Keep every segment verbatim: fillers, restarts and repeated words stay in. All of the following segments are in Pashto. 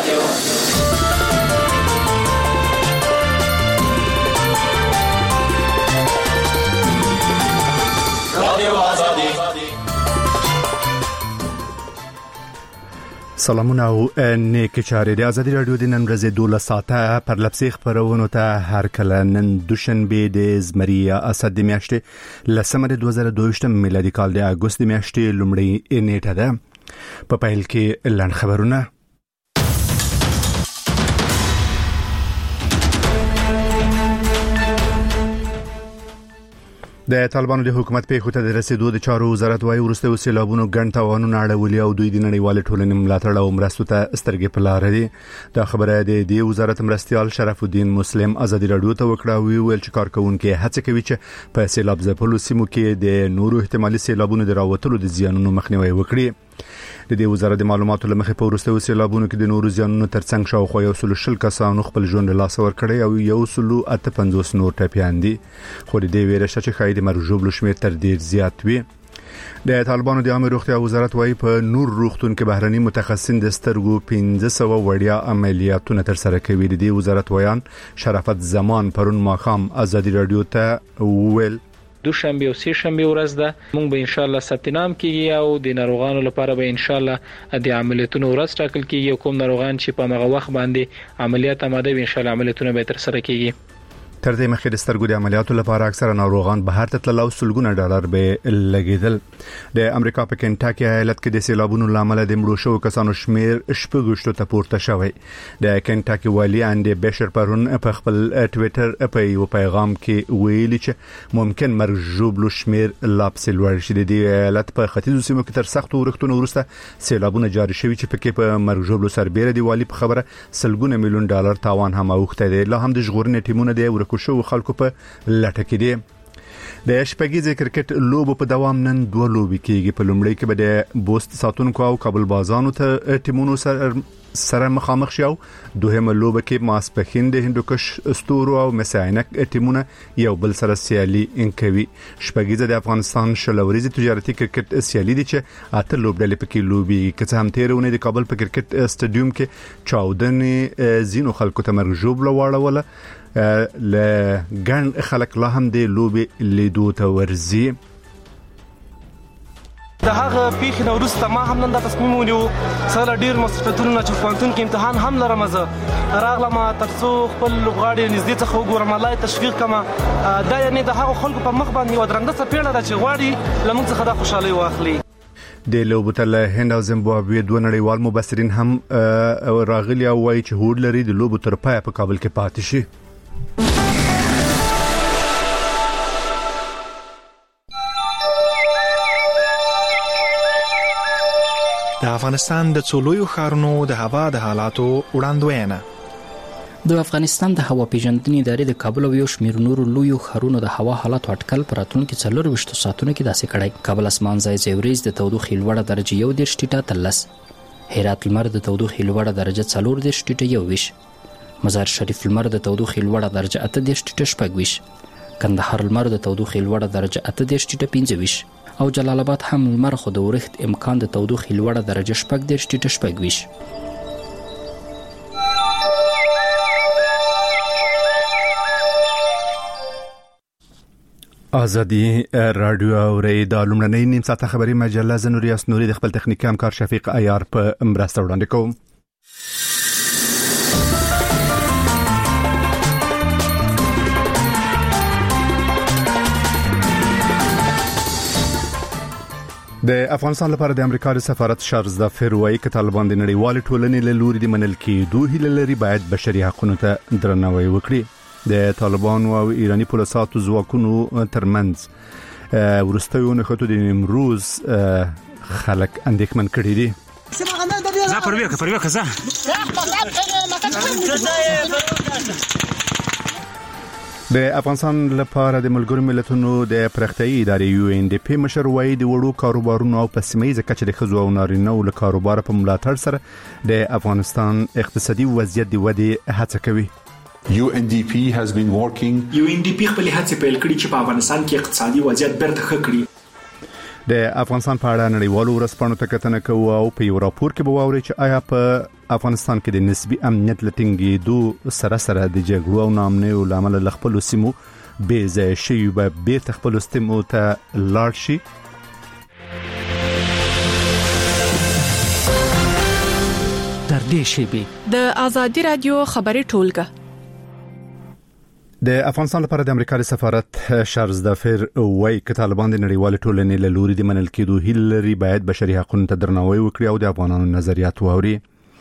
رادیو رادیو آزادی. سلامونه او نیک چارې د ازادي رادیو د نن ورځې دولس ساعته پر لپسې خبرونه ته هر کله نن دوشنبه د زمریه اسد د میاشتې لسمه د دوه زره دوه ویشت میلادي کال د اگست میاشتې لومړۍ نیټه ده. په پیل کې اعلان خبرونه. د طالبانو د حکومت په خاطر د رسیدو د چارو وزارت وايي ورسته وسیلابونو ګڼ تاوانونه اړولي او دوی د نړیوال ټولنې ملاتړ او مرستو ته سترګې په لار دي. دا خبره د دې وزارت مرستيال شرف الدین مسلم ازادي رادیو ته وکړه او ویل چې کارکونکو هڅه کوي چې په سیلاب ځپلو سیمو کې د نورو احتمالي سیلابونو د راوتلو د زیانونو مخنیوي وکړي. د دې وزارت د معلوماتو لمخې په ورسته وسیلابونو کې د نورو زیانونو ترڅنګ شاوخوا یو سل شل کسانو خپل ژوند له لاسه ورکړي او یو سل اته پنځوس نور ټپیان دي. خو د دې ویره چې خایي د مرجوب شمیر تر ډیر زیات وي. د طالبانو د عامه روغتیا وزارت وايي په نور روغتون کې بهرني متخصصین د سترګو پنځه سوه وړیا عملیاتونه تر سره کوي. د دې وزارت ویان شرافت زمان پرون ماخام ازادي رادیو ته ویل دوشنبه او سه شنبه ورځ ده مونږ به ان شاء الله ثبت نام کیږي او د ناروغانو لپاره به ان شاء الله د عملیاتونو ورځ ټاکل کیږي. کوم ناروغان چې په هغه وخت باندې عملیات آماده وي ان شاء الله عملیاتونه به تر سره کیږي. تر دې مخکې د سترګو د عملیاتو لپاره اکثره ناروغان بهر ته تلل او سلګونه ډالر به لګیدل. د امریکا په کنټاکي ایالت کې د سیلابونو لامل د مړو شوو کسانو شمیر شپږشتو ته پورته شوی. د کنټاکي والی اندي بشر پرون په خپل ټوئیټر په یو پیغام کې ویلي چې ممکن مرجوب لو شمیر لاپسې لوړ شي. د ایالت په ختیځو سیمو کې تر سختو ورښتونو وروسته سیلابونه جاري شوي چې پکې په مرجوب لو سربېره دی والی په خبره سلګونه میلیون ډالر تاوان هم اوخته دی. لا هم د ژغورنې ټیمونه دی کوشو خلکو په لټه کې دي. د شپږیزې کرکټ لوبو په دوام نن دوه لوبي کېږي. په لومړی کې به د بوست ساتونکو او کابل بازانو ته ټیمونو سره سره مخامخ شو. دوهمه لوبه کې ماسپخین د هندوکش استورو او مساینک ټیمونه یو بل سره سیالي کوي. شپږیزه د افغانستان شلوريزي تجارتي کرکټ سیالي دي چې اته لوبډلې پکې لوبي. که هم تیرونه د کابل په کرکټ سټډیوم کې چاودنې زینو خلکو ته مرجوب لواړوله ل ګڼ خلک لا هم د لوبي لیدو ته ورزي. د هغه پیښې نو وروسته ما هم نن د تصمیم ونیو سره ډیر مسافرتونو چې پوهنتون کې امتحان هم لرم زه راغلم ترڅو خپل لوغاړي نږدې څخه وګورم الله تشویق کما دا یعنی د هغه خلکو په مخ باندې و درنده سپېړه ده چې غواړي لمونږ څخه د خوشحالي واخلي. د لوبو تل هند او زیمبابوې دوه نړیوال مبصرین هم راغلي او وايي چې هوډ لري د لوبو تر پای په کابل کې پاتې شي. د افغانستان د څولویو ښارونو د هوا د حالاتو وړاندوینه. د افغانستان د هوا پیژندنې ادارې د کابل او یو شمېر نورو لویو ښارونو د هوا حالاتو اټکل پر راتلونکي څلور ویشتو ساعتونو کې داسې کړی. کابل اسمان ځای ځای وریځ د تودوخې لوړه درجه یو دېرش ټیټه اتلس، هرات لمر د تودوخې لوړه درجه څلور دېرش ټیټه یو ویش، مزار شریف لمر د تودوخې لوړه درجه اته دېرش ټیټه شپږ ویش، کندهار لمر د تودوخې لوړه درجه اته دېرش ټیټه پنځه ویش او جلال آباد هم لمر خو د ورښت امکان د تودوخې لوړه درجه شپږ دېرش ټیټه شپږ ویش. ازادي رادیو اوري د لومړنۍ نیم ساعته خبري مجله زنوریاس نوري د خپل تخنیکي همکار شفیق عیار په مرسته وړاندې کوم. د افغانستان لپاره د امریکا د سفارت شارزدا فروي ک طالبان د نړیوال ټولنې له لوري د منل کېدو هیله لري باید بشري حقوقو ته درناوی وکړي. د طالبان او ایرانی پولیساتو ځواکونو ترمنځ ورستیو نخټو د نیمروز خلک اندېښمن کړي دي. زه پروي پروي کزه د افغانستان لپاره د ملګرو ملتونو د پرختیايي ادارې یو ان ډي پی مشر وايي د وړو کاروبارونو او په سیمه کچه د خزو او نارینه له کاروبار په ملاتړ سره د افغانستان اقتصادي وضعیت د ودی هڅه کوي. یو ان ډي پی has been working یو ان ډي پی خپل هڅې پیل کړې چې په افغانستان کې اقتصادي وضعیت بیرته ښه کړي. د افغانستان په اړه نړیوالو ورځپاڼو ته کتنه کوي او په یو راپور کې به واوري چې آیا په افغانستان کې د نسبی امنیت لټینګېدو سره سره د جګړو او نامنیو لامل لخپل سیمو به ځای شي به بیرته خپل سیمو ته لاړ شي. در دې شیبه د ازادي رادیو خبري ټولګه د افغانستان لپاره د امریکا سفارت شارلز دافر وایي چې طالبان د نړیوال ټولنې له لوري د منل کېدو هیلري باید بشري حقوقو ته درناوی وکړي او د افغانانو نظریات واوري.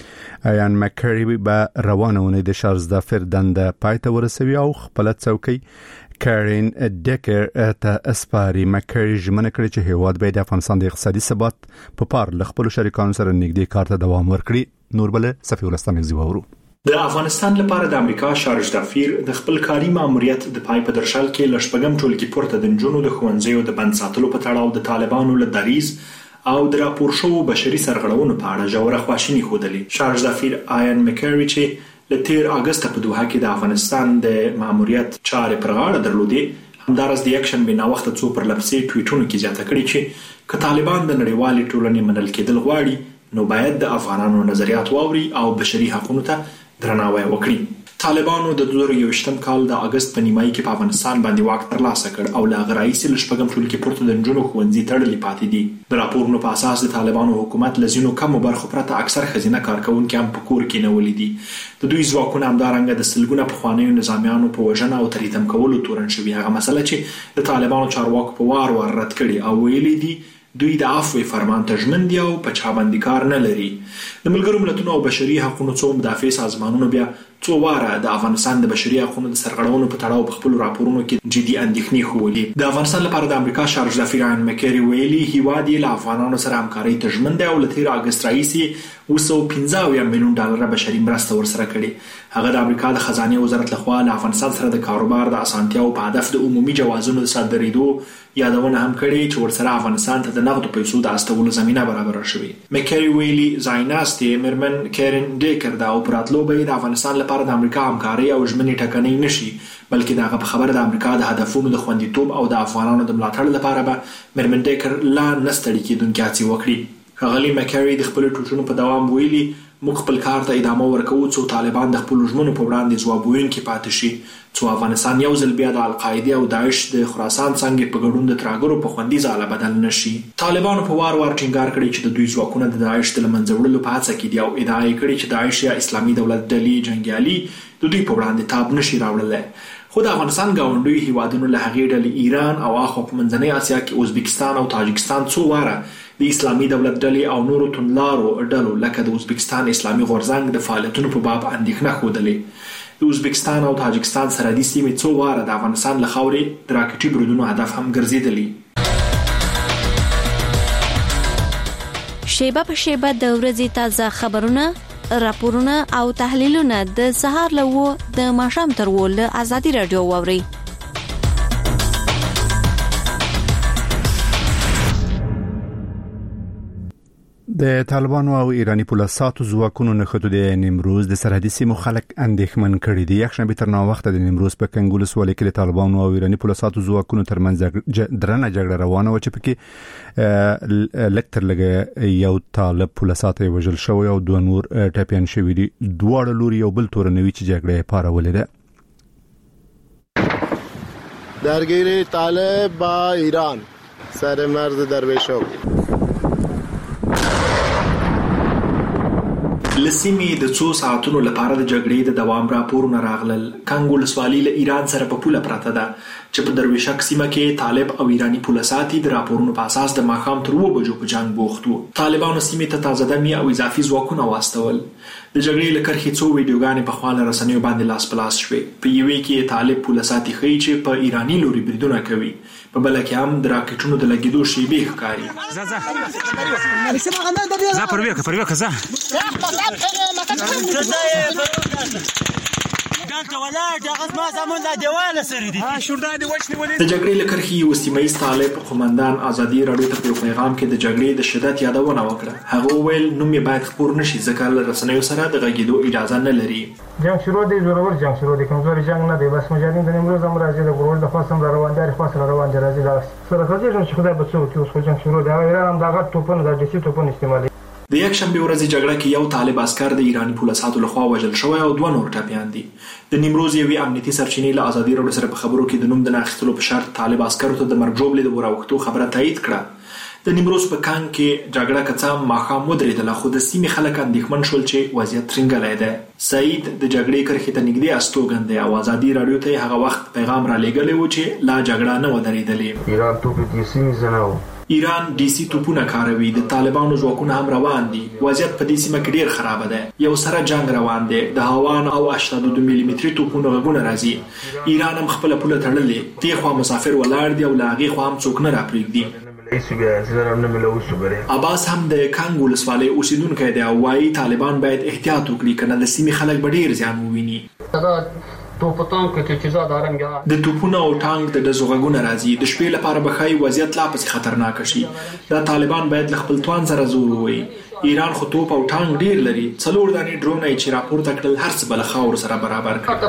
ایان مکری به روانونه د شارلز دافر دنده پایته ورسوي او خپل څوکۍ کارین ډیکر ته اسپاري. مکری ژمنه کړې چې هیواد به د افغانستان د اقتصادي ثبات په پار له خپل شریکانو سره نږدې کار ته دوام ورکړي. نور بل صفی ولستان زیوورو د افغانستان لپاره د امریکا شارلز دافیر د خپل کاري ماموریت د پای په درشل کې لشپګم ټولګي پورته د جنونو د خوندزیو د بند ساتلو په تړاو د طالبانو له دریز او د راپور شو بشري سرغړونو په اړه جوړه خواشینی خوده. شارلز دافیر آیان مکری چې ل تیر اگست په دوحه کې د افغانستان د ماموریت چارې پر غاړه درلودې همدارس د اکشن بنا وخت څو پر لپسې ټویټونو کې زیاته کړې چې ک طالبان د نړیوال ټولنې منل کېدل غواړي نو باید د افغانانو نظریات واوري او بشري حقوقو ته درناوی وکړي. طالبانو د دوه هزار یوویشتم کال د اگست په نیمایي کې په افغانستان باندې واک ترلاسه کړ او لا غرایسي لشپګم ټولګي پورته د جنونو خوندزي تړلې پاتې دي. د راپورونو په اساس د طالبانو حکومت لزینو کم برخو پرته اکثر خزینه کارکونکو هم په کور کې نه ولیدي. د دوی ځواکونه همدارنګه د سلګونه په خوانیو نظامیانو په وژنه او تریتم کولو تورن شوی. هغه مسله چې د طالبانو چارواکو په وار وار رد کړي او ویلي دي دوی د عفو فرمان ته ژمن دي او په چا باندې کار نه لري. د ملګرو ملتونو او بشري حقوقو څو مدافع سازمانونو بیا څو واره د افغانستان د بشري حقوقو د سرغړونو په تړاو په خپل راپورونو کې جدي اندېښنې ښودلې. د افغانستان لپاره د امریکا شارلز دافیر آیان مکری ویلي هیواد یې له افغانانو سره همکاري ته ژمن دی او له تیر اگست راهیسې اوه سوه پنځه اویا میلیون ډالر بشري مرسته ورسره کړې. هغه د امریکا د خزانه وزارت لخوا له افغانستان سره د کاروبار د اسانتیاو په هدف د عمومي جوازونو د صادرېدو یادونه هم کړې چې ورسره افغانستان ته د نقدو پیسو د استولو زمينه برابر شوې. مکری ویلي زایناستي مرمن کارین ډیکر دا اپراتلو به د افغانستان لپاره د امریکا همکاري او ژمنې ټکنۍ نشي بلکې دغه په خبره د امریکا د هدفونو د خوندیتوب او د افغانانو د ملاتړ لپاره به مرمن ډیکر لا نستړي کېدونکې هڅې وکړي. غالي مکری د خپل ټوټونو په دوام ویلي موږ خپل کار ته ادامه ورکوو څو طالبان د خپل ژمنو په وړاندې ځواب ویونکي پاتې شي څو افغانستان یو ځل بیا د القاعده او داعش د خراسان څنګه په ګډون د تراګرو په خوندي ځاله بدل نشي. طالبانو په وار وار ټینګار کړی چې د دوی ځواکونه د داعش د لمنځه وړلو په هڅه کې دي او ادعا یې کړې چې داعش یا اسلامي دولت ډلې جنگیالي د دوی په وړاندې تاب نشي راوړلی. خو د افغانستان ګاونډي هیوادونو له هغې ډلې ایران او اخو په منځنۍ اسیا کې ازبکستان او تاجکستان څو واره د اسلامي دولت ډلې او نورو توندلارو ډلو لکه د ازبکستان اسلامي غورځنګ د فعالیتونو په باب اندېښنه ښودلې. د ازبکستان او تاجکستان سرحدي سیمې څو واره د افغانستان له خاورې د راکټي بریدونو هدف هم ګرځېدلي. شیبه په شیبه د ورځې تازه خبرونه، راپورونه او تحلیلونه د سهار له وو د ماښام تر وو له ازادي رادیو واوري. د طالبانو او ایرانی پولیساتو ځواکونو نښتو د نیمروز د سرحدي سیمو خلک اندېښمن کړي دي. یکشنبه تر نو وخت د نیمروز په کنګولس ولې کې د طالبانو او ایرانی پولیساتو ځواکونو ترمنځ درنه جګړه روانه و چې پکې لکتر لګه یو طالب پولیساتو وژل شوی او دوه نور ټاپیان شوی دي. دواړه لوري یو بل تورنوي چې جګړه پارولې ده. درگیری طالب با ایران سر مرز درویشو. لسیمې د څو ساعتونو لپاره د جګړې د دوام راپورونه راغلل. کانګول سوالی له ایران سره په پوله پراته ده چې په درویشک سیمه کې طالب او ایرانی پولیسات د راپورونو په اساس د ماښام تر اوه بجو په جنگ بوخت وو. طالبانو سیمې ته تازه دمي او اضافي ځواکونه واستول. د جګړې له کرښې څو ویډیوګانې په خواله رسنیو باندې لاس په لاس شوې. په یوې کې طالب پولیسات ښیي چې په ایرانی لوري بریدونه کوي، په بل کې هم د راکټونو د لګیدو شیبې ښکاري. زه زه زه پرویکه پرویکه زه د جګړې له کرښې یو سیمه ییز طالب قومندان ازادي راډیو ته په پیغام کې د جګړې د شدت یادونه وکړه. هغه وویل نوم یې باید خپور نشي ځکه له رسنیو سره د غږیدو اجازه نه لري. جنگ شروع دی، زورور جنگ شروع دی، کمزوري جنگ نه دی. بس مجاهدین د نیمروز هم راځي، د ګورول د خاصم را روان دي، خاص را روان دي راځي. دا سره راځي چې خدای به څو چې اوس جنگ شروع دی. ایران هم دا غټ توپونه د ډیسي توپونه استعمالوي. د یک شنبه ورځې جګړه کې یو طالب عسكر د ایرانی پولیسو لخوا وژل شوی او دوه نور ټپیان دي. د نیمروز یوې امنیتي سرچینې له ازادي راډیو سره په خبرو کې د نوم د ناخستلو په شرط طالب عسکرو ته د مرګ ژوبلې د وراوښتو خبره تایید کړه. د نیمروز په کان کې جګړه کڅا ماښام ودرېدله، خو د سیمې خلک اندېښمن شول چې وضعیت ترنګلی دی. سعید د جګړې کرښې ته نږدې استوګن دی او ازادي راډیو ته هغه وخت پیغام را لېږلی و چې لا جګړه نه وه درېدلې. ایران توپ دې سیمې زناو ایران ډي سي توپونه کاروي، د طالبانو ځواکونه هم روان دي. وضعیت په دې سیمه کې ډیر خراب دی. یو سره جنگ روان دی. د هاوان او اشتاد د ملي متري توپونو غږونه راځي. ایران هم خپل پوله تړلې، تی خوا مسافر ولاړ دي او لا هغې خوا هم څوک نه راپرېږدي. عباس هم د کانګ ولسوالۍ اوسیدونکی دی او وایي طالبان باید احتیاط وکړي، کنه د سیمې خلک به ډیر زیان وویني. د توپونو او ټانک د ډزو غږونه راځي. د شپې لپاره به ښایي وضعیت لا پسې خطرناک شي. دا طالبان باید له خپل توان سره زور ووایي. ایران خو توپ او ټانک ډیر لري. څلور دانې ډرون یې چې راپورته کړل هر څه به له خاورو سره برابر کړي.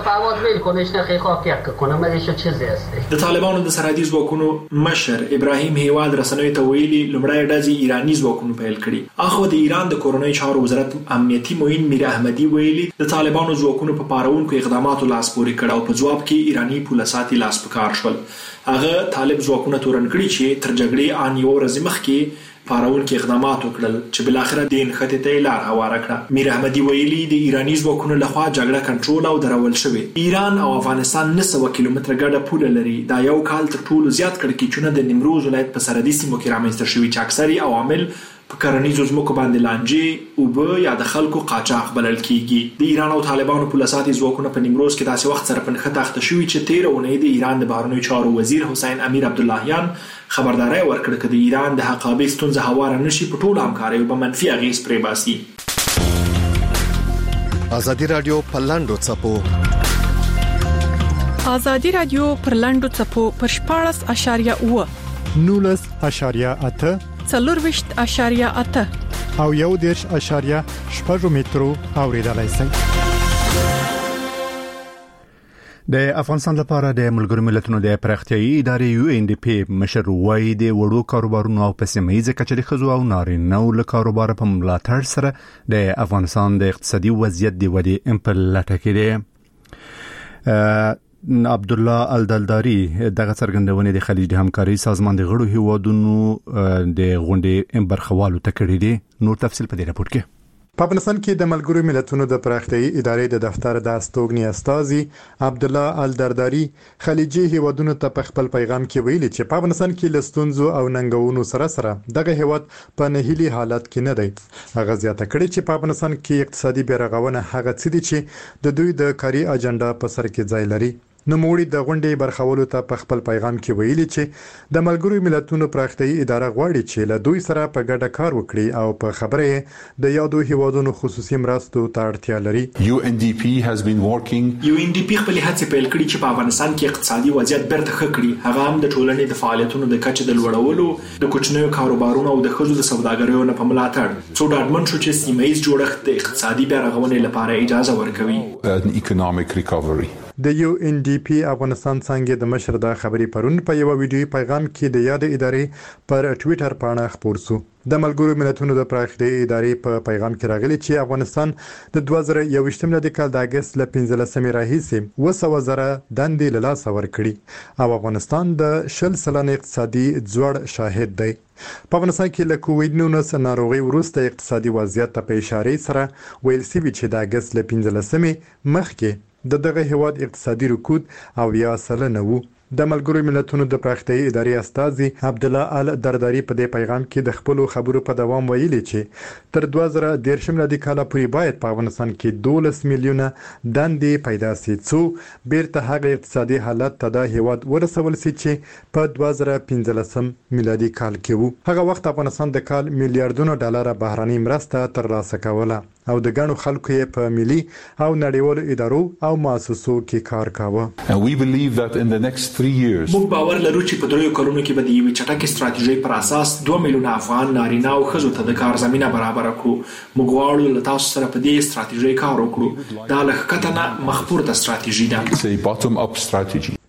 د طالبانو د سرحدي ځواکونو مشر ابراهیم هیواد رسنیو ته ویلي لومړی ډزې ایراني ځواکونو پیل کړي. اخو د ایران د کورنۍ چارو وزارت امنیتي معین میر احمدي ویلي د طالبانو ځواکونو په پارونکو اقداماتو لاس پورې کړ او په ځواب کې ایراني پولیسات لاس په کار شول. هغه طالب ځواکونه تورن کړي چې تر جګړې ان یو ورځ مخکې پارونکو اقدامات وکړل چې بل اخر د نښتې ته لار هواره کړه. میر احمدي ویلي د ایراني ځواکونو لخوا جګړه کنټرول او درول شوې. ایران او افغانستان نه سوه کیلومتره ګډه پوله لري. دا یو کال تر ټولو زیات کړکېچونه د نیمروز ولایت په سرحدي سیمو کې رامنځته شوي چې اکثري عوامل په کرنیزو ځمکو باندې لانجې، اوبه یا د خلکو قاچاق بلل کیږي. د ایران او طالبانو پولیساتي ځواکونه په نیمروز کې داسې وخت سره په نښته اخته شوي چې تېره اونۍ د ایران د بهرنیو چارو وزیر حسین امیر عبداللهیان خبرداری ورکړه چې د ایران د حقابې ستونزه هواره نشي په ټولو همکاریو به منفي اغېز پرې باسي. ازادي راډیو په لاندو څپو ازادي راډیو پر لاندو څپو پر شپاړس اشاریه اوه نولس اشاریه اته څلورویشت اشاریه اته او یو دېرش اشاریه شپږ مترو اوریدلای شئ. د افغانستان لپاره د ملګرو ملتونو د پراختیايي ادارې یو ان ډي پی مشر وایي د وړو کاروبارونو او پسمایي کچري خزو او نارینه له کاروبار په ملاتړ سره د افغانستان د اقتصادي وضعیت دی ودی امپل لټه کړي. عبد الله الدلداري دغه څرګندونه د خلیج همکاري سازمان د غړو هیوادونو د غونډې برخوالو تکړه دي. نور تفصیل په دې راپور کې. په افغانستان کې د ملګرو ملتونو د پراختیايي ادارې د دفتر د استوګنې استاذي عبد الله الدرداري خلیجي هیوادونو ته په خپل پیغام کې ویلي چې په افغانستان کې لستونزو او ننګونو سره سره دغه هیواد په نهيلي حالت کې نه دی. هغه زیاته کړې چې په افغانستان کې اقتصادي بیرغونه هغه څه دي چې د دوی د کاري اجنډا په سر کې ځای لري. نوموړي د غونډې برخولو ته په خپل پیغام کې ویلي چې د ملګرو ملتونو پراختیايي اداره غواړي چې له دوی سره په ګډه کار وکړي او په خبره د یادو هیوادونو خصوصي مرستو ته اړتیا لري. یو ان ډي پی has been working یو ان ډي پی خپل هڅې پیل کړې چې په افغانستان کې اقتصادي وضعیت بیرته ښه کړي. هغه هم د ټولنې د فعالیتونو د کچې د لوړولو، د کوچنیو کاروبارونو او د ښځو د سوداګریو نه په ملاتړ څو ډاډمن شو چې سیمه ییز جوړښت د اقتصادي بیارغونې لپاره اجازه ورکوي. an economic recovery. د یو ان ډي پی افغانستان څنګه د مشر د خبري پرون په یو ویډیو پیغام کې د یاد ادارې پر ټوئیټر باندې خبر شو. د ملګرو ملتونو د پراختیايي ادارې په پیغام کې راغلي چې افغانستان د دوه زره یوویشتم د کال د اگست ل پنځلسمې راهیسې وسو زره دندې له لاس ورکړي او افغانستان د شل سلنه اقتصادي ځوړ شاهد دی. په افغانستان کې له کووډ نولس ناروغي وروسته اقتصادي وضعیت ته په اشاره سره ویل سوي چې د اگست ل پنځلسمې مخکې د دغه هیواد اقتصادي رکود او یا سلنه وو. د ملګرو ملتونو د پراختیايي ادارې استاذي عبد الله الدرداري په دې پیغام کې د خپل خبرو په دوام ویلي چې تر دوه زره دیرشم د کال پورې باید په افغانستان کې دولس میلیونه دندې پیدا شي څو بیرته هغه اقتصادي حالت ته د هیواد ورسول شي چې په دوه زره پنځلسم میلادي کال کې وو. هغه وخت افغانستان د کال میلیارډونو ډالر بهراني مرسته ترلاسه کوله او د ګڼو خلکو یې په ملي او نړیوالو ادارو او مؤسسو کې کار کاوه. And we believe that in the next three years موږ باور لرو چې په دریو کلونو کې به د یوې چټکې ستراتیژۍ پر اساس دوه میلیونه افغان نارینه او ښځو ته د کار زمینه برابر کړو. موږ غواړو له تاسو سره په دې ستراتیژۍ کار وکړو. دا له ښکته نه مخ پورته ستراتیژي ده. It's a bottom up strategy.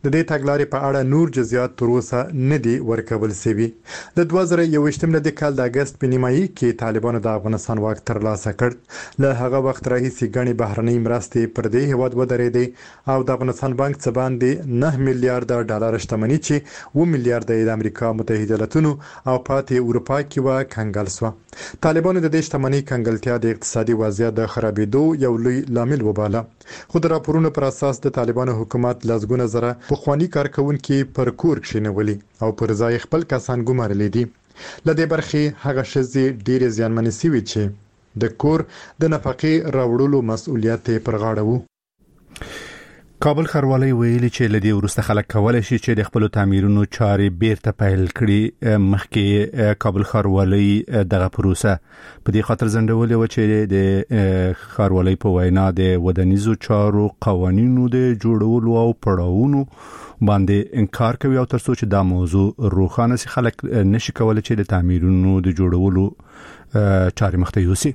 د دې تګلارې په اړه نور جزئیات تر اوسه نه دي ورکول شوي. د دوه زره یوویشتم د کال د اگست په نیمایي کې طالبانو د افغانستان واک ترلاسه کړ. له هغه وخت راهیسې ګڼې بهرنۍ مرستې پر دې هیواد ودرېدې او د افغانستان بانک څخه باندې نه میلیارډ ډالر شتمني چې اووه میلیارډ د امریکا متحده ایالاتونو او پاتې اروپا کې و کنګل شو. طالبانو د دې شتمنۍ کنګلتیا د اقتصادي وضعیت د خرابېدو یو لوی لامل وباله. خو د راپورونو پر اساس د طالبانو حکومت لزګونه زره پخوانی کارکونکي پر کور کښینولي او پر ځای خپل کسان ګمارلي دي. له دې برخې هغه ښځې ډېرې زیانمنې شوې چې د کور د نفقې راوړلو مسؤلیت پر غاړه وو. کابل ښاروالۍ ویلي چې لدی ورسته خلک کولای شي چې د خپل تعمیرونو چارې بیرته پیل کړي. مخکې کابل ښاروالۍ دغه پروسه په دې خاطر ځنډولې و چې د ښاروالۍ په وینا د ودانیزو چارو قوانینو د جوړولو او پړاوونو باندې انکار کوي او ترڅو چې دا موضوع روښانه شي خلک نشي کولای چې د تعمیرونو د جوړولو چارې مخته یوسي.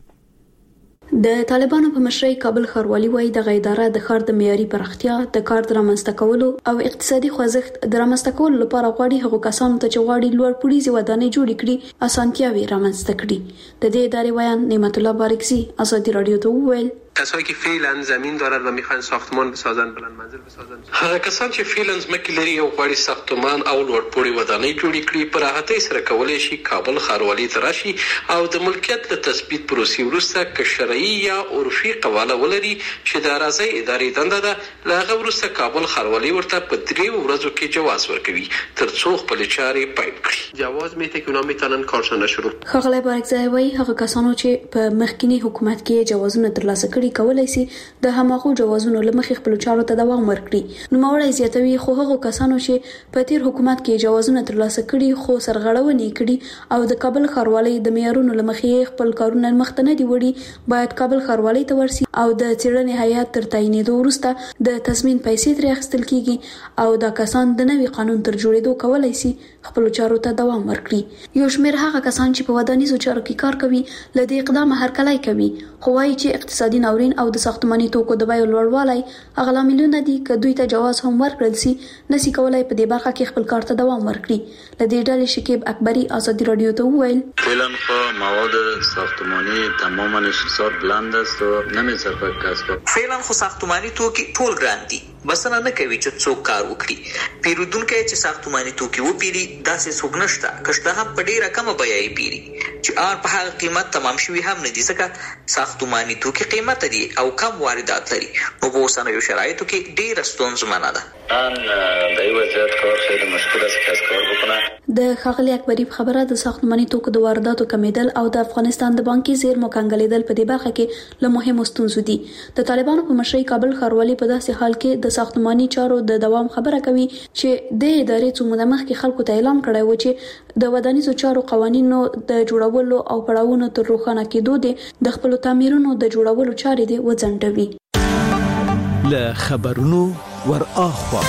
د طالبانو په مشرۍ کابل ښاروالۍ وايي د اداره د ښار د معیاري پراختیا د کار د رامنځته کولو او اقتصادي خوځښت د رامنځته کولو لپاره غواړي هغو کسانو ته چې غواړي لوړ پوړیزې ودانۍ جوړې کړي اسانتیاوې رامنځته کړي. د دې ادارې ویان نعمت الله بارکزی ازادي رادیو ته وویل کسایی که فعلا زمین دارن و میخوان ساختمان بسازن بلند منزل بسازن هغه کسان چې فعلا ځمکې لري او غواړي ساختمان او لوړپوړي ودانۍ جوړې کړي په راحتۍ سره کولای شي کابل ښاروالۍ ته راشي او د ملکیت له تثبیت پروسې وروسته که شرعي یا عرفي قواله ولري چې د اراضۍ ادارې دنده ده له هغه وروسته کابل ښاروالۍ ورته په دریو ورځو کې جواز ورکوي ترڅو خپل چارې پیل کړي. جواز میته که اونا میتونن کارشون شروع. ښاغلی بارکزی وايي هغه کسانو چې په مخکینی حکومت کې جوازونه ترلاسه کړي کولای شي د هماغو جوازونو لمخې خپل چارو ته دوام ورکړي. نو موري زیاتوي خو هغه کسانو چې په تیر حکومت کې جوازونه ترلاسه کړي خو سرغړونې کړي او د کابل ښاروالۍ د معیارونو لمخې خپل کارونه مخته نه دی وړي باید کابل ښاروالۍ ته ورسي او د څېړنې هیئات تر تعینېدو وروسته د تضمین پیسې ترې اخیستل کیږي او دا کسان د نوي قانون تر جوړېدو کولای شي خپل چارو ته دوام ورکړي. یو شمېر هغه کسان چې په ودانیزو چارو کې کار کوي له دې اقدامه هرکلی کوي خو وايي چې اقتصادي ناورین او د ساختماني توکو د بیو لوړوالی هغه لاملونه دي که دوی ته جواز هم ورکړل شي نشي کولای په دې برخه کې خپل کار ته دوام ورکړي. له دې ډلې شکیب اکبري ازادي رادیو ته وویل فعلا خو مواد ساختمانی تماما انحصار بلند است و نمی‌صرفه کسب. فعلا خو ساختمانی توکي ټول ګران دي بسنه نه کوي چې څوک کار وکړي. پیرودونکو چې ساختماني توکي وپیري داسې څوک نشته کښته هم په ډیره کمه بیه یې پیري چې آر په هغه قیمت تمام شوی هم نه دي ځکه ساختماني توکي قیمت دي او کم واردات لري نو په اوسنیو شرایطو کې ډیره ستونزمنه ده. ان د یو وضعیت کار خیلی مشکل است که کار بکنه. د ښاغلي اکبري خبره د ساختماني توکو د وارداتو کمیدل او د افغانستان د بانکي زیرمو کنګلېدل په دې برخه کې له مهمو ستونزو دي. د طالبانو په مشرۍ کابل ښاروالۍ په داسې حال کې د ساختماني چارو د دوام خبره کوي چې د ادارې څو موده مخکې خلکو ته اعلان کړی و چې د ودانیزو چارو قوانینو د جوړولو او پړاوونو تر روښانه کېدو د خپل تعمیرونو د جوړولو چارې دي وځنډوي. له خبرونو ور اخوا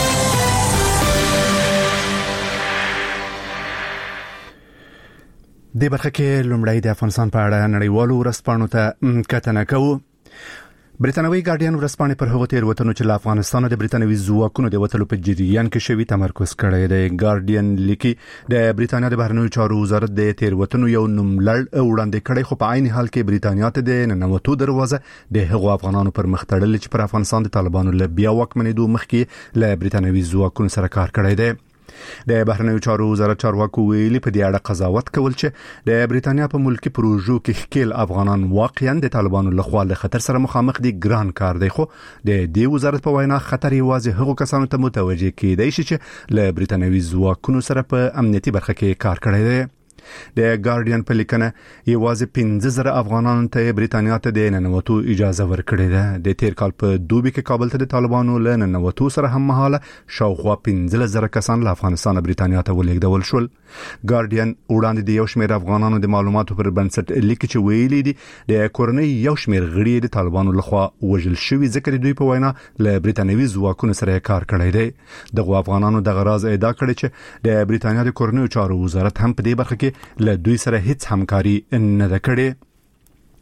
د برخه کې لومړی د افغانستان په اړه نړیوالو ورځپاڼو ته کتنه کوو. بریتانوي ګارډین ورځپاڼې پر هغو تیروتنو چې له افغانستان د بریتانوي ځواکونو د وټلو په جریان کې شوی تمرکز کړی دی. ګارډین لیکي د بریتانیا د بهرنیو چارو وزارت د تیروتنو یو نوملړ وړاندې کړی خو په عین حال کې بریتانیا ته د ننوتو دروازه د هغو افغانانو پر مخ تړلې چې پر افغانستان د طالبانو له بیا واکمنېدو مخکې له بریتانوي ځواکونو سره کار کړی دی. د بهرنیو چارو وزارت چارواکو ویلي په دې اړه قضاوت کول چې د بریتانیا په ملکی پروژو کې ښکیل افغانان واقعا د طالبانو لخوا له خطر سره مخامخ دي ګران کار دی. خو د دې وزارت په وینا خطر یوازې هغو کسانو ته متوجه کیدای شي چې له بریتانوي ځواکونو سره په امنیتي برخه کې کار کړی دی. د ګارډین په لیکنه یوازې پنځه زره افغانانو ته بریتانیا ته د ننوتو اجازه ورکړې ده. د تیر کال په دوبي کې کابل ته د طالبانو له ننوتو سره هم مهاله شاوخوا پنځه زره کسان له افغانستان بریتانیا ته ولېږدول شول. ګارډین وړاندې د یو شمېر افغانانو د معلوماتو پر بنسټ لیکي چې ویلي دي د کورنۍ یو شمېر غړي د طالبانو لخوا وژل شوي ځکه دوی په وینا له بریتانوي ځواکونو سره کار کړی دی. دغه افغانانو د غراز ادعا کړې چې د بریتانیا د کورنۍ چارو وزارت هم په دې برخه کې له دوی سره هیڅ همکاري نه ده کړې.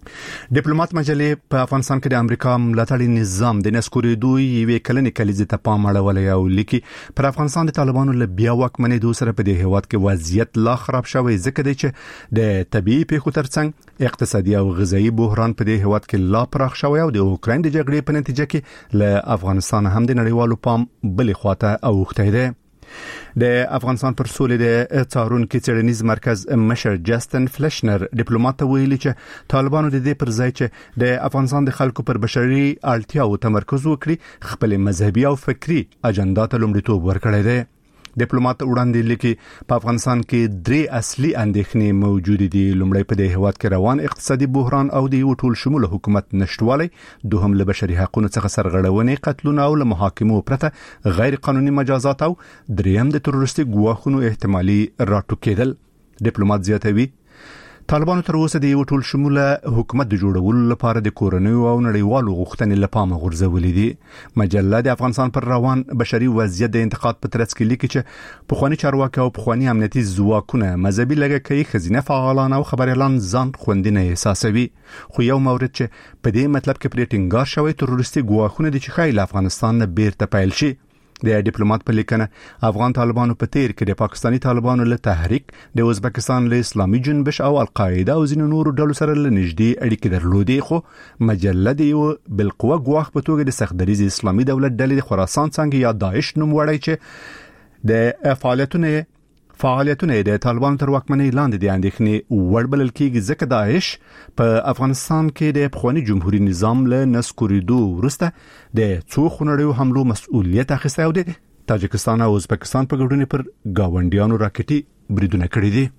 ډیپلوماټ مجلې په افغانستان کې د امریکا ملاتړي نظام د نسکورېدو یوې کلنې کلیزې ته پام اړولی او لیکي پر افغانستان د طالبانو له بیا واکمنېدو سره په دې هېواد کې وضعیت لا خراب شوی ځکه دی چې د طبیعي پیښو ترڅنګ اقتصادي او غذایي بحران په دې هېواد کې لا پراخ شوی او د اوکراین د جګړې په نتیجه کې له افغانستان هم د نړیوالو پام بلې خواته اوښتی دی. د افغانستان پر سولې د څارونکو څېړنیز مرکز مشر جاستن فلشنر ډیپلوماټ ته ویلي چې طالبانو د دې پر ځای چې د افغانستان د خلکو پر بشري اړتیاو تمرکز وکړي خپل مذهبي او فکری اجنډا ته لومړیتوب ورکړی دی. ډیپلوماټ وړاندې لیکي په افغانستان کې درې اصلي اندېښنې موجود دي. لومړی په دې هېواد کې روان اقتصادي بحران او د یو ټول شموله حکومت نشټوالی، دوهم له بشري حقوقو څخه سرغړونې، قتلونه او له محاکمو پرته غیر قانوني مجازات او دریم د تروریستي ګواښونو احتمالي راټوکېدل. ډیپلوماټ زیاتوي طالبانو تر اوسه د یو ټول شموله حکومت د جوړولو لپاره د کورنیو او نړیوالو غوښتنې لپاره غورځولې دي. مجله د افغانستان پر روان بشري وضعیت د انتقاد په ترڅ کې لیکي چې پخوانی چارواکي او پخوانی امنیتي ځواکونه مذهبي لږکي، ښځینه فعالان او خبريالان ځان خوندي نه احساسوي. خو یو مورد چې په دې مطلب کې پرې ټینګار شوی تروریستي ګواښونه دي چې ښایي له افغانستان نه بیرته پیل شي. د ډیپلوماټ په لیکنه افغان طالبانو په تیر کې د پاکستانی طالبانو له تحریک، د ازبکستان له اسلامي جنبش او القاعده او ځینو نورو ډلو سره له نږدې اړیکې درلودې. خو مجله د یو بالقوه ګواښ په توګه د سختدریز اسلامي دولت ډلې د خراسان څنګه یا داعش نوم وړي چې د فعالیتونو فعالیتونه د طالبانو تر واکمنۍ لاندې د اندېښنې وړ بلل کېږي ځکه داعش په افغانستان کې د پخوانی جمهوریت نظام له نسکورېدو وروسته د څو خونړیو حملو مسؤلیت اخیستی او د تاجکستان او ازبکستان په ګډون پر گاونډیانو راکټي بریدونه کړي دي.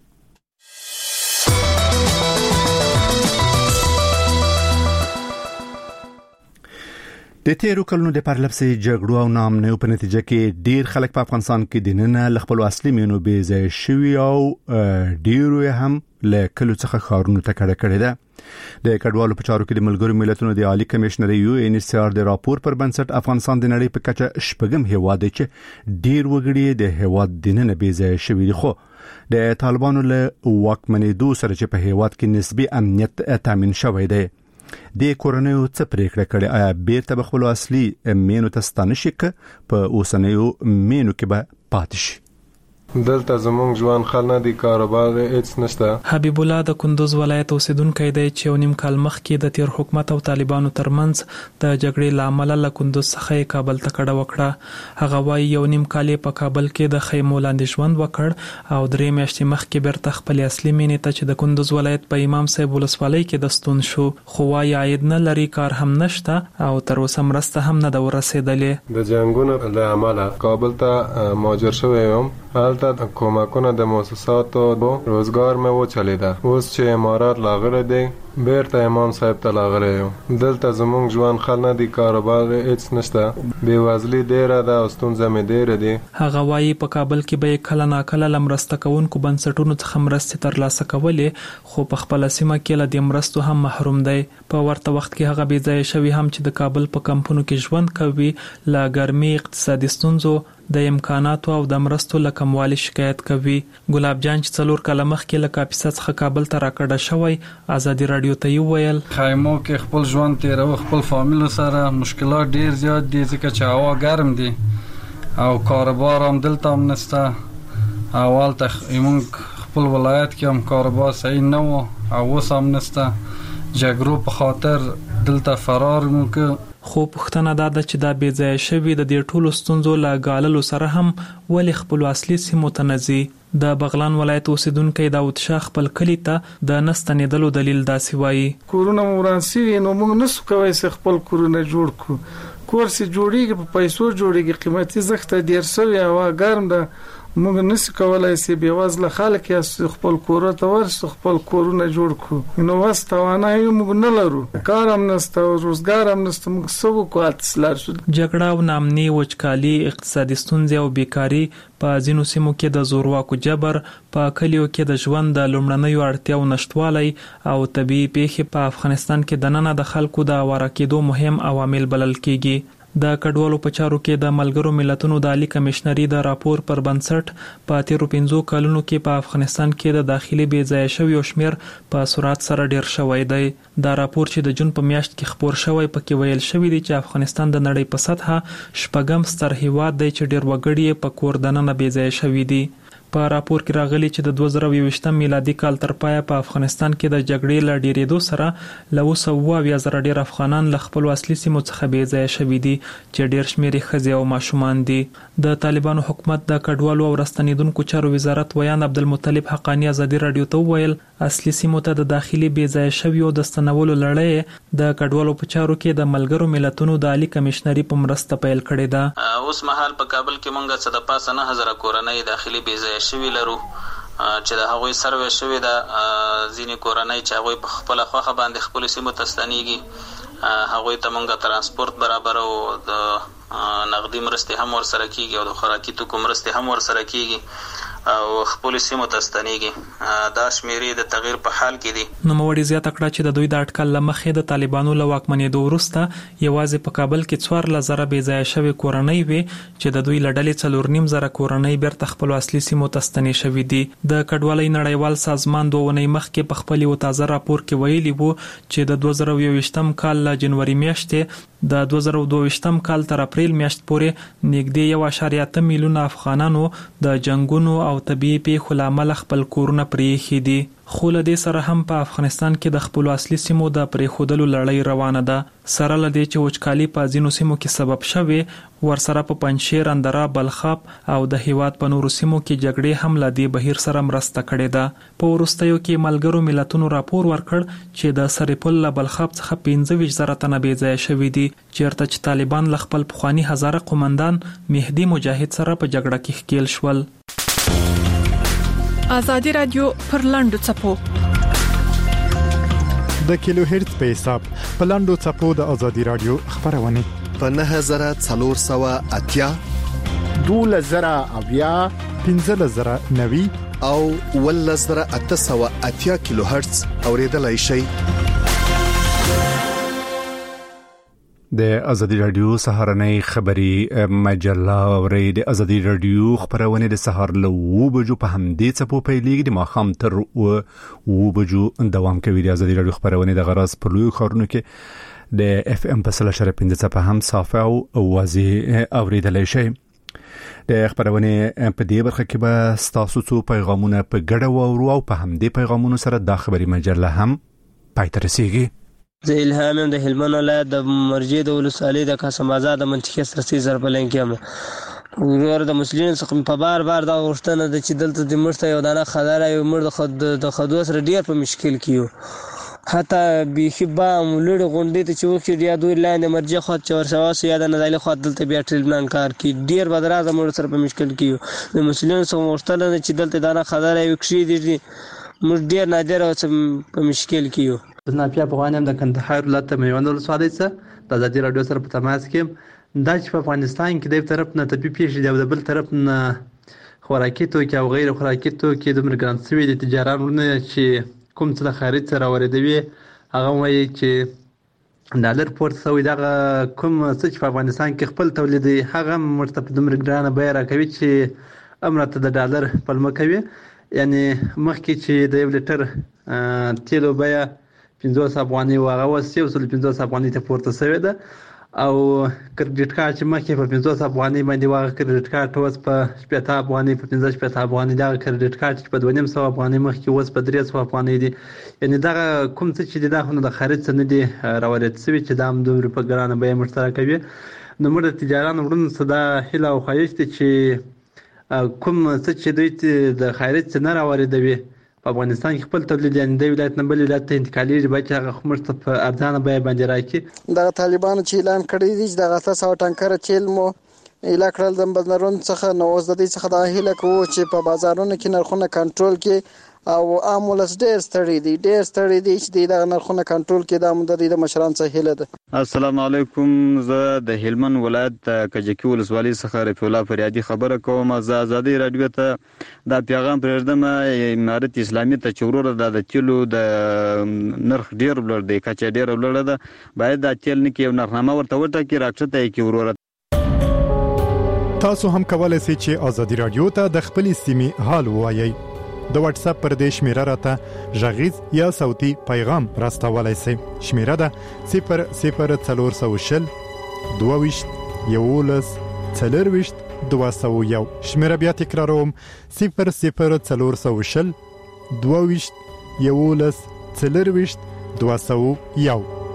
د تیرو کلونو د پرلپسې جګړو او ناامنیو په نتیجه کې ډیر خلک په افغانستان کې د نن له خپل اصلي مینو بې ځای شوي او ډیرو هم له کلو څخه خارونو ته کډه کړې ده. د کډوالو په چارو کې د ملګرو ملتونو د عالی کمشنر یو ان ایچ سی آر د راپور پر بنسټ افغانستان د نړۍ په کچه شپږم هیواد دی چې ډیر وګړي د هیواد د نن بې ځای شوي دي. خو د طالبانو له واکمنېدو سره چې په هیواد کې نسبی امنیت تامین شوی دی، د کورنیو څه پریکړه کړې؟ آیا بیرته به خپل اصلي مینو ته ستانه شي که په اوسنیو مینو کې به پاتې شي؟ دلته زمونږ ژوند خل نه دی، کاروبار هیڅ نشته. حبیب الله د کندوز ولایت اوسیدونکی دی چې یو نیم کال مخکې د تیر حکومت او طالبانو ترمنځ د جګړې له امله له کندوز څخه کابل ته کډه وکړه. هغه وایي یو نیم کال په کابل کې د خیمو لاندې ژوند وکړ او درې میاشتې مخکې بیرته خپل اصلي مینې ته چې د کندوز ولایت په امام صاحب ولسوالۍ کې د ستون شو. خو وایي عاید نه لري، کار هم نشته او تر اوسه مرسته هم نه ده ورسېدلې. د جنګونو له امله کابل ته مهاجر شوی یم. هلته کمکونه د مؤسساتو روزګار مې وچلیده. اوس چې امارات لاغلی دی بیرته امام صاحب ته لاغلی یم. دلته زمونږ ژوند خل نه دی، کاروبار هیڅ نشته، بېوزلي ډیره ده او ستونزه مې ډیره دي. هغه وایي په کابل کې به کله ناکله له مرسته کوونکو بنسټونو څخه مرستې ترلاسه کولې، خو په خپله سیمه کې له دې مرستو هم محروم دی. په ورته وخت کې هغه بې ځایه شوي هم چې د کابل په کمپونو کې ژوند کوي له ګرمي، اقتصادي ستونزو، د امکاناتو او د مرستو له کموالي شکایت کوي. ګلاب جان چې څلور کاله مخکې له کاپیسا څخه کابل ته راکډه شوی، ازادي رادیو ته یې وویل خیمو کې خپل ژوند تیرو، خپل فامیل سره مشکلات ډیر زیات دي ځکه چې هوا ګرم دي او کاروبار هم دلته هم نشته. اول ته موږ خپل ولایت کې هم کاروبار صحیح نه و او اوس هم نشته. جګړو په خاطر دلته فرار موږ. خو پوښتنه دا ده چې دا بې ځایه شوي د دې ټولو ستونزو له ګاللو سره هم ولې خپلو اصلي سیمو ته نه ځي؟ د بغلان ولایت اوسیدونکی داود شاه خپل کلي ته د نه ستنېدلو دلیل داسې وایي. کورونه مو وران سوي نو موږ نسو کولی چې خپل کورونه جوړ کړو. کور چې جوړېږي په پیسو جوړېږي، قیمتي زښته ډېر سوی، هوا ګرم ده، موږ نسو کولای چې بېوزله خلک یې خپل کورو ته ورسو خپل کورونه جوړ کړو. نو وس توانایي موږ نه لرو، کار هم نشته او روزګار هم نشته، موږ څه وکړو؟ هلته لاړ شو. جګړه او ناامني، وچکالي، اقتصادي ستونزې او بیکاري په ځینو سیمو کې د زورواکو جبر، په کلیو کې د ژوند د لومړنیو اړتیاو نشتوالی او طبیعي پیښې په افغانستان کې دننه د خلکو د اواره کېدو مهم عوامل بلل کېږي. د کډوالو په چارو کې د ملګرو ملتونو د عالی کمشنري د راپور پر بنسټ په تیرو پنځو کلونو کې په افغانستان کې د داخلي بې ځایه شویو شمیر په سرعت سره ډیر شوی دی. دا راپور چې د جون په میاشت کې خپور شوی پکې ویل شوی دی چې افغانستان د نړۍ په سطحه شپږم ستر هیواد دی چې ډیر وګړي په کور دننه بې ځایه شوي دي. په راپور کې راغلي چې د دوه زره یوویشتم میلادي کال تر پایه په افغانستان کې د جګړې له ډیرېدو سره له اوه سوه اویا زره ډیر افغانان له خپلو اصلي سیمو څخه بې ځایه شوي دي چې ډیر شمېر یې ښځې او ماشومان دي. د طالبانو حکومت د کډوالو او راستنېدونکو چارو وزارت ویان عبدالمطلب حقانی ازادي راډیو ته وویل اصلي سیمو ته د داخلي بې ځایه شویو د ستنولو لړۍ د کډوالو په چارو کې د ملګرو ملتونو د عالی کمشنري په مرسته پیل کړې ده. اوس مهال په کابل کې مونږ څه د پاسه نه هزاره کورنۍ داخلي بې ځایه شوي لرو چې د هغوی سروې شوې ده. ځینې کورنۍ چې هغوی په خپله خوښه باندې خپلو سیمو ته ستنېږي هغوی ته مونږ ترانسپورت برابرو، د نغدي مرستې هم ورسره کېږي او د خوراکي توکو مرستې هم ورسره کېږي او خپلو سیمو ته ستنېږي. دا شمېرې د تغییر په حال کې دي. نوموړي زیاته کړه چې د دوی د اټکل له مخې د طالبانو له واکمنېدو وروسته یوازې په کابل کې څوارلس زره بې ځایه شوې کورنۍ وې چې د دوی له ډلې څلور نیم زره کورنۍ بیرته خپلو اصلي سیمو ته ستنې شوي دي. د کډوالۍ نړیوال سازمان دوه اونۍ مخکې په خپل یو تازه راپور کې ویلي وو چې د دوه زره یوویشتم کال له جنوري میاشتې د دوه زره دوه ویشتم کال تر اپریل میاشت پورې نږدې یو اعشاریه اته میلیونه افغانانو د جنگونو او طبیعي پیښو له امله خپل کورونه پرېښي دي. خو له دې سره هم په افغانستان کې د خپلو اصلي سیمو د پرېښودلو لړۍ روانه ده. سره له دې چې وچکالي په ځینو سیمو کې سبب شوې، ورسره په پنجشیر، اندراب، بلخاب او د هیواد په نورو سیمو کې جګړې هم له دې بهیر سره مرسته کړې ده. په وروستیو کې ملګرو ملتونو راپور ورکړ چې د سرپل له بلخاب څخه پنځه ویشت زره تنه بې ځایه شوي دي، چیرته چې طالبان له خپل پخواني هزاره قومندان مهدي مجاهد سره په جګړه کې ښکېل شول. ازادي رادیو پر لاندو چپو د کیلو هرتز په حساب په لاندو چپو د ازادي رادیو خبرونه په نه هزار څلور سوه اتیا دوله زره اویا پنځه زره نوي او ول زره اته سوه اتیا کیلو هرتز اوریدلای شي. د ازادي رادیو سهارنۍ خبری مجله اوري د ازادي رادیو خبرونه د سهار له و بجو په همدې څپو پیلېږي د ماخام تر و بجو دوام کوي. د ازادي رادیو خبرونه د غراس په لوی خارونو کې د اف ام په سل شر پنځه په هم صافه او واضح اوریدلای شي. د خبرونه په دې برخه کې به تاسو څو پیغامونه په ګډه وورو او په همدې پیغامونو سره د خبري مجله هم پای ته رسیږي. زه الهام د هلمند ولایت د مرجې د ولسوالۍ د قاسم آزاد منطقې سرسي زربلن کې ورور د مسلمانانو څخه په بار بار دا غوښتنه د چې دلته د مرته یو دانه خدای یو مر د خد د خدو سره ډیر په مشکل کیو حتی بيخي با مولړ غونډې ته چې وخت ډیا دوی لاندې مرجې خو چې ورسواسه یا د نزایل خو دلته بیا ټریبلان کار کی ډیر بدرازه مر سره په مشکل کیو د مسلمانانو څخه غوښتنه چې دلته دانه خدای یو کشي دي مر ډیر نادر او په مشکل کیو. ناپیا افغانم د کندهار ولایت میوند ولسوالۍ څخه د ازادي رادیو سره په تماس کې دا چې په افغانستان کې د طرف نه طبي پیښې دی او د بل طرف نه خوراکي توکي او غیر خوراکي توکي د مرګران سوي د تجارانونه چې کوم څه د خارج سره واردوي هغه وایي چې ډالر پورت سوي دا کوم څه چې په افغانستان کې خپل تولید هغه مرتبط د مرګران به راکوي چې امرته د ډالر پلمه کوي. یعنی مخکې چې د یو لیټر تیلو بیه پنځوس افغانۍ و هغه اوس یو سل پنځوس افغانۍ ته پورته شوې ده او کریډټ کارت چې مخکې په پنځوس افغانۍ باندې و هغه کریډټ کارت اوس په شپږ افغانۍ په پنځه شپږ افغانۍ دا کریډټ کارت چې په دوه نیم سوه افغانۍ مخکې اوس په درې سوه افغانۍ دي. یعنی دا کوم څه چې دا خو د خارج څخه نه دي راوارد شوي چې دا هم دومره په ګرانه بیه مشترک کوي. نو موږ د تجارانو وړاندې صدا هله او خواهش دي چې کوم څه چې دوی د خارج څخه نه راواردوي په افغانستان کې خپل تولید یعنی د ولایت نه بل ولایت ته انتقالېږي باید چې هغه خمرته په ارزانه بیه باندې راکړي. د طالبانو چې اعلان کړی دی چې د اته سوه ټانکره تیل مو ایله کړل د بندرونو څخه نو اوس د دې څخه د هیله کوو چې په بازارونو کې نرخونه کنټرول کړي او عام ولس ډېر ستړي دي ډېر ستړي دي چې د نرخونو کنټرول کې د مدري د مشران څخه هیله ده. السلام علیکم، زه د هلمند ولایت کجکی ولسوالۍ څخه رفیع الله فریادي خبره کوم. زه آزادۍ رادیو ته دا پیغام پرېږدم امارت اسلامي ته چې وروره د تیلو د نرخ ډېر لوړ دی، کچه ډېره لوړه ده، باید دا تیل نه کې یو نرخنامه ورته وټاکي راکښته یې کړي وروره. تاسو هم کولای شئ چې آزادۍ رادیو ته د خپلې سیمې حال ووایئ. د واتس اپ پر دې شمیره راته غږیز یا صوتي پیغام راستولای شئ. شمیره ده صفر صفر څلور سوه شل دوه ویشت یولس څلور ویشت دوه سوه یو. شمیره بیا تکراروم، صفر صفر څلور سوه شل دوه ویشت یولس څلور ویشت دوه سوه یو.